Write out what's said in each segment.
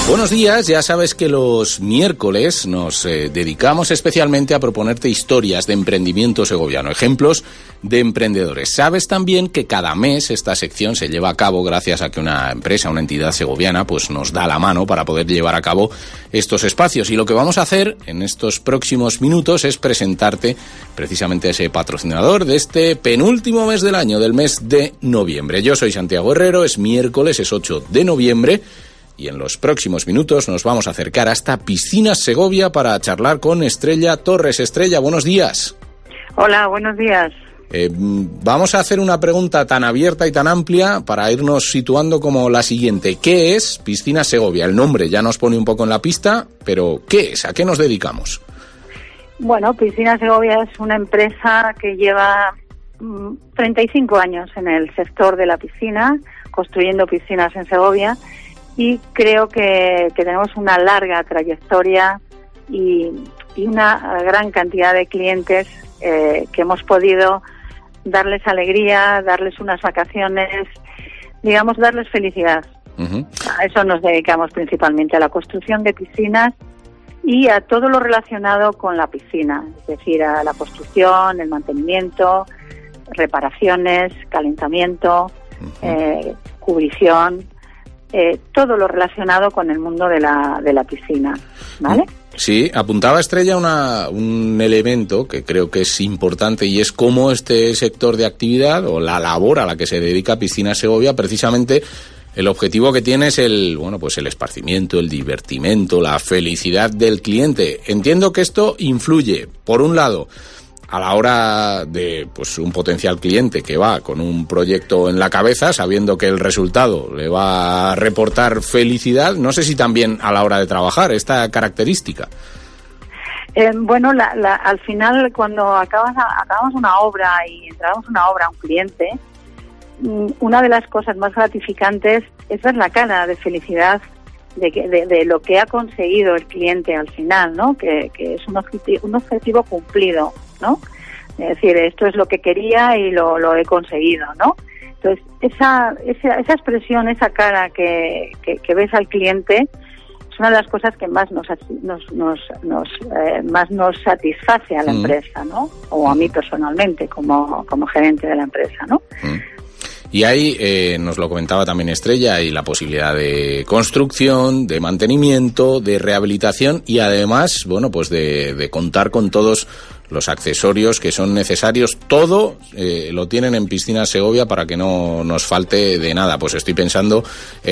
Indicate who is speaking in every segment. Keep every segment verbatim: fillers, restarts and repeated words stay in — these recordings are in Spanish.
Speaker 1: Buenos días, ya sabes que los miércoles nos eh, dedicamos especialmente a proponerte historias de emprendimiento segoviano, ejemplos de emprendedores. Sabes también que cada mes esta sección se lleva a cabo gracias a que una empresa, una entidad segoviana, pues nos da la mano para poder llevar a cabo estos espacios. Y lo que vamos a hacer en estos próximos minutos es presentarte precisamente a ese patrocinador de este penúltimo mes del año, del mes de noviembre. Yo soy Santiago Herrero, es miércoles, es ocho de noviembre. Y en los próximos minutos nos vamos a acercar hasta Piscinas Segovia para charlar con Estrella Torres. Estrella, buenos días.
Speaker 2: Hola, buenos días.
Speaker 1: Eh, vamos a hacer una pregunta tan abierta y tan amplia para irnos situando como la siguiente. ¿Qué es Piscinas Segovia? El nombre ya nos pone un poco en la pista, pero ¿qué es? ¿A qué nos dedicamos?
Speaker 2: Bueno, Piscinas Segovia es una empresa que lleva mmm, treinta y cinco años en el sector de la piscina, construyendo piscinas en Segovia. Y creo que, que tenemos una larga trayectoria y, y una gran cantidad de clientes eh, que hemos podido darles alegría, darles unas vacaciones, digamos, darles felicidad. Uh-huh. A eso nos dedicamos principalmente, a la construcción de piscinas y a todo lo relacionado con la piscina, es decir, a la construcción, el mantenimiento, reparaciones, calentamiento, uh-huh. eh, cubrición. Eh, todo lo relacionado con el mundo de la de la piscina, ¿vale?
Speaker 1: Sí, apuntaba Estrella una, un elemento que creo que es importante y es cómo este sector de actividad o la labor a la que se dedica Piscinas Segovia, precisamente el objetivo que tiene es el, bueno, pues el esparcimiento, el divertimento, la felicidad del cliente. Entiendo que esto influye, por un lado, a la hora de pues un potencial cliente que va con un proyecto en la cabeza, sabiendo que el resultado le va a reportar felicidad, no sé si también a la hora de trabajar, esta característica.
Speaker 2: Eh, bueno, la, la, al final, cuando acabas acabamos una obra y entregamos una obra a un cliente, una de las cosas más gratificantes es ver la cara de felicidad de, que, de, de lo que ha conseguido el cliente al final, ¿no? Que, que es un objetivo, un objetivo cumplido, ¿no? Es decir, esto es lo que quería y lo, lo he conseguido, ¿no? Entonces, esa, esa, esa expresión, esa cara que, que, que ves al cliente es una de las cosas que más nos, nos, nos, nos, eh, más nos satisface a la mm. empresa, ¿no? O a mí personalmente, como, como gerente de la empresa, ¿no? Mm.
Speaker 1: Y ahí, eh, nos lo comentaba también Estrella, hay la posibilidad de construcción, de mantenimiento, de rehabilitación y además, bueno, pues de, de contar con todos los accesorios que son necesarios. Todo eh, lo tienen en Piscinas Segovia para que no nos falte de nada. Pues estoy pensando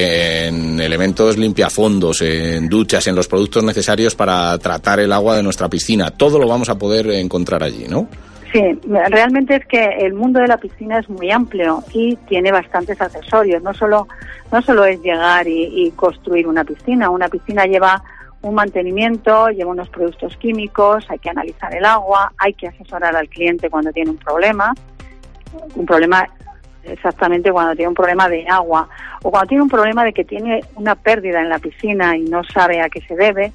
Speaker 1: en elementos limpiafondos, en duchas, en los productos necesarios para tratar el agua de nuestra piscina. Todo lo vamos a poder encontrar allí, ¿no?
Speaker 2: Sí, realmente es que el mundo de la piscina es muy amplio y tiene bastantes accesorios. No solo no solo es llegar y, y construir una piscina. Una piscina lleva un mantenimiento, lleva unos productos químicos, hay que analizar el agua, hay que asesorar al cliente cuando tiene un problema, un problema exactamente cuando tiene un problema de agua o cuando tiene un problema de que tiene una pérdida en la piscina y no sabe a qué se debe,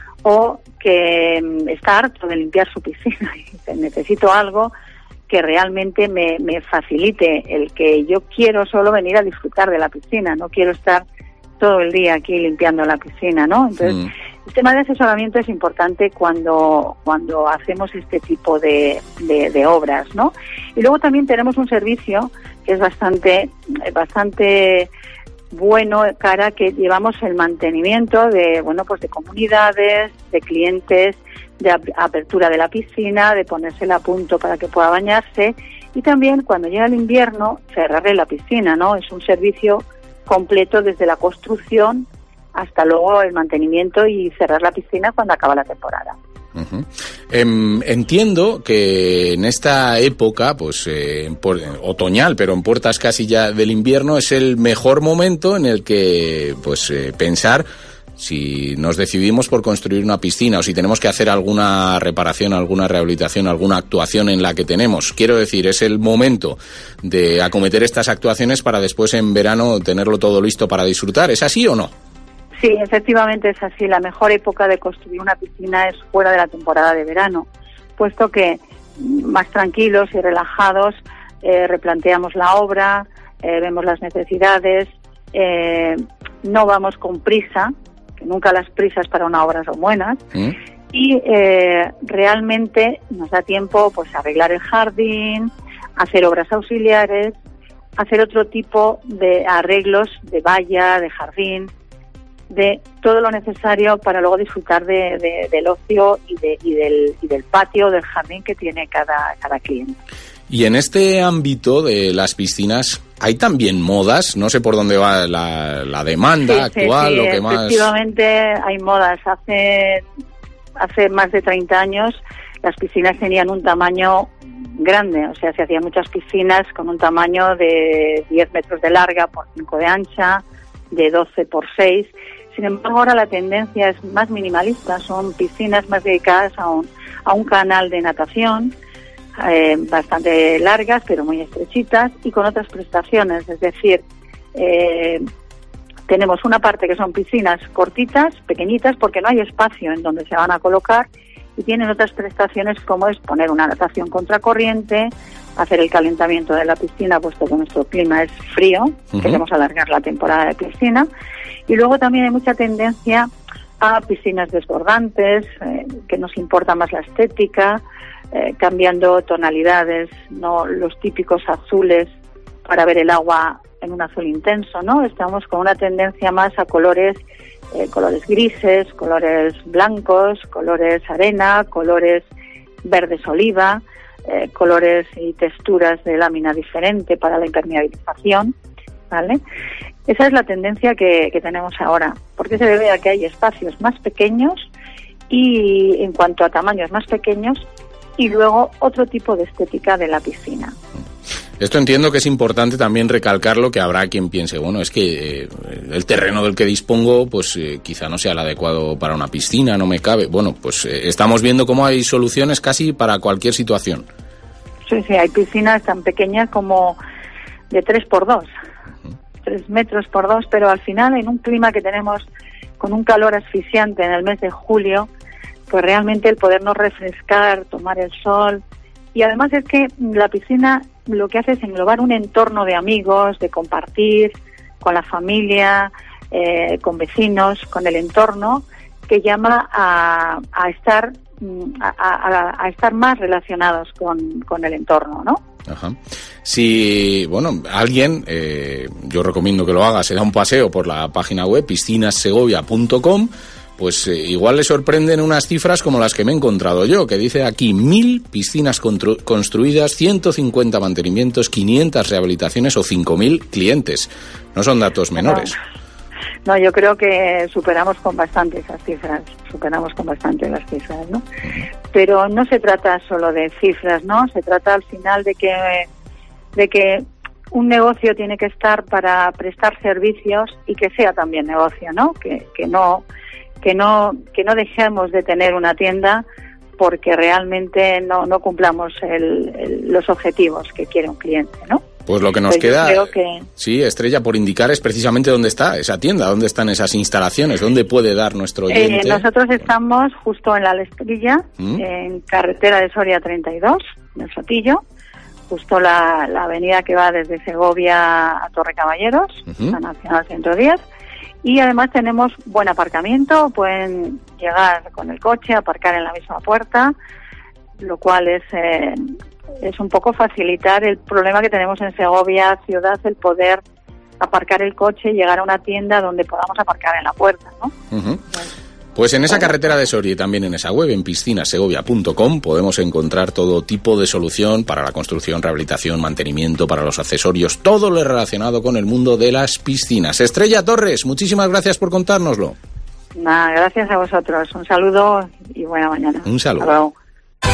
Speaker 2: o que está harto de limpiar su piscina y dice, necesito algo que realmente me, me facilite el que yo quiero solo venir a disfrutar de la piscina, no quiero estar todo el día aquí limpiando la piscina, ¿no? Entonces, mm. el tema de asesoramiento es importante cuando cuando hacemos este tipo de, de, de obras, ¿no? Y luego también tenemos un servicio que es bastante bastante bueno, cara, que llevamos el mantenimiento de, bueno, pues de comunidades, de clientes, de ap- apertura de la piscina, de ponérsela a punto para que pueda bañarse y también cuando llega el invierno cerrarle la piscina, ¿no? Es un servicio completo desde la construcción hasta luego el mantenimiento y cerrar la piscina cuando acaba la temporada.
Speaker 1: Uh-huh. Eh, entiendo que en esta época, pues eh, por, otoñal, pero en puertas casi ya del invierno, es el mejor momento en el que pues eh, pensar si nos decidimos por construir una piscina o si tenemos que hacer alguna reparación, alguna rehabilitación, alguna actuación en la que tenemos. Quiero decir, es el momento de acometer estas actuaciones para después en verano tenerlo todo listo para disfrutar. ¿Es así o no?
Speaker 2: Sí, efectivamente es así. La mejor época de construir una piscina es fuera de la temporada de verano, puesto que más tranquilos y relajados eh, replanteamos la obra, eh, vemos las necesidades, eh, no vamos con prisa, porque nunca las prisas para una obra son buenas.
Speaker 1: ¿Mm?
Speaker 2: Y eh, realmente nos da tiempo pues arreglar el jardín, hacer obras auxiliares, hacer otro tipo de arreglos de valla, de jardín, de todo lo necesario para luego disfrutar de, de, del ocio y, de, y, del, y del patio, del jardín que tiene cada, cada cliente.
Speaker 1: Y en este ámbito de las piscinas, ¿hay también modas? No sé por dónde va la, la demanda
Speaker 2: sí,
Speaker 1: actual,
Speaker 2: sí, sí,
Speaker 1: lo que más...
Speaker 2: Efectivamente hay modas. Hace, hace más de treinta años las piscinas tenían un tamaño grande, o sea, se hacían muchas piscinas con un tamaño de diez metros de larga por cinco de ancha, de doce por seis. Sin embargo, ahora la tendencia es más minimalista, son piscinas más dedicadas a un, a un canal de natación, eh, bastante largas, pero muy estrechitas, y con otras prestaciones, es decir, eh, tenemos una parte que son piscinas cortitas, pequeñitas, porque no hay espacio en donde se van a colocar, y tienen otras prestaciones como es poner una natación contracorriente, hacer el calentamiento de la piscina, puesto que nuestro clima es frío, uh-huh. Queremos alargar la temporada de piscina. Y luego también hay mucha tendencia a piscinas desbordantes, eh, que nos importa más la estética, eh, cambiando tonalidades, no los típicos azules para ver el agua en un azul intenso, ¿no? Estamos con una tendencia más a colores, eh, colores grises, colores blancos, colores arena, colores verdes oliva, eh, colores y texturas de lámina diferente para la impermeabilización, ¿vale? Esa es la tendencia que, que tenemos ahora, porque se debe a que hay espacios más pequeños y en cuanto a tamaños más pequeños y luego otro tipo de estética de la piscina.
Speaker 1: Esto entiendo que es importante también recalcarlo, que habrá quien piense, bueno, es que eh, el terreno del que dispongo pues eh, quizá no sea el adecuado para una piscina, no me cabe. Bueno, pues eh, estamos viendo cómo hay soluciones casi para cualquier situación.
Speaker 2: Sí, sí, hay piscinas tan pequeñas como de tres por dos. tres metros por dos, pero al final en un clima que tenemos con un calor asfixiante en el mes de julio, pues realmente el podernos refrescar, tomar el sol, y además es que la piscina lo que hace es englobar un entorno de amigos, de compartir con la familia, eh, con vecinos, con el entorno, que llama a, a estar a, a, a estar más relacionados con, con el entorno, ¿no?
Speaker 1: Ajá. Si, bueno, alguien, eh, yo recomiendo que lo haga, se da un paseo por la página web piscinas segovia punto com, pues eh, igual le sorprenden unas cifras como las que me he encontrado yo, que dice aquí mil piscinas constru- construidas, ciento cincuenta mantenimientos, quinientas rehabilitaciones o cinco mil clientes. No son datos menores.
Speaker 2: No, yo creo que superamos con bastante esas cifras, superamos con bastante las cifras, ¿no? Pero no se trata solo de cifras, ¿no? Se trata al final de que, de que un negocio tiene que estar para prestar servicios y que sea también negocio, ¿no? Que, que no, que no, que no dejemos de tener una tienda porque realmente no, no cumplamos el, el, los objetivos que quiere un cliente, ¿no?
Speaker 1: Pues lo que nos
Speaker 2: pues
Speaker 1: queda,
Speaker 2: creo que...
Speaker 1: sí, Estrella, por indicar es precisamente dónde está esa tienda, dónde están esas instalaciones, dónde puede dar nuestro oyente.
Speaker 2: Eh, nosotros estamos justo en la Lestrilla, ¿Mm? en carretera de Soria treinta y dos, en el Sotillo, justo la, la avenida que va desde Segovia a Torre Caballeros, uh-huh. la Nacional ciento diez, y además tenemos buen aparcamiento, pueden llegar con el coche, aparcar en la misma puerta, lo cual es... Eh, es un poco facilitar el problema que tenemos en Segovia ciudad, el poder aparcar el coche y llegar a una tienda donde podamos aparcar en la puerta, ¿no?
Speaker 1: Uh-huh. Pues en esa carretera de Soria y también en esa web, en piscinas segovia punto com, podemos encontrar todo tipo de solución para la construcción, rehabilitación, mantenimiento, para los accesorios, todo lo relacionado con el mundo de las piscinas. Estrella Torres, muchísimas gracias por contárnoslo.
Speaker 2: Nada, gracias a vosotros. Un saludo y buena mañana.
Speaker 1: Un saludo.
Speaker 2: Hasta luego.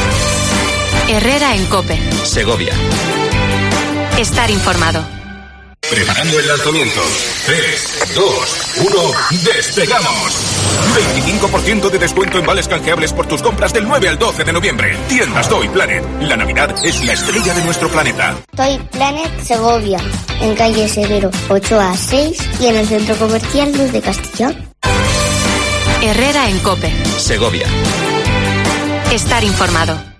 Speaker 3: Herrera en COPE.
Speaker 4: Segovia.
Speaker 3: Estar informado.
Speaker 4: Preparando el lanzamiento. tres, dos, uno, ¡despegamos! veinticinco por ciento de descuento en vales canjeables por tus compras del nueve al doce de noviembre. Tiendas Toy Planet. La Navidad es la estrella de nuestro planeta.
Speaker 5: Toy Planet Segovia. En calle Severo ocho a seis y en el centro comercial Luz de Castellón.
Speaker 3: Herrera en COPE.
Speaker 4: Segovia.
Speaker 3: Estar informado.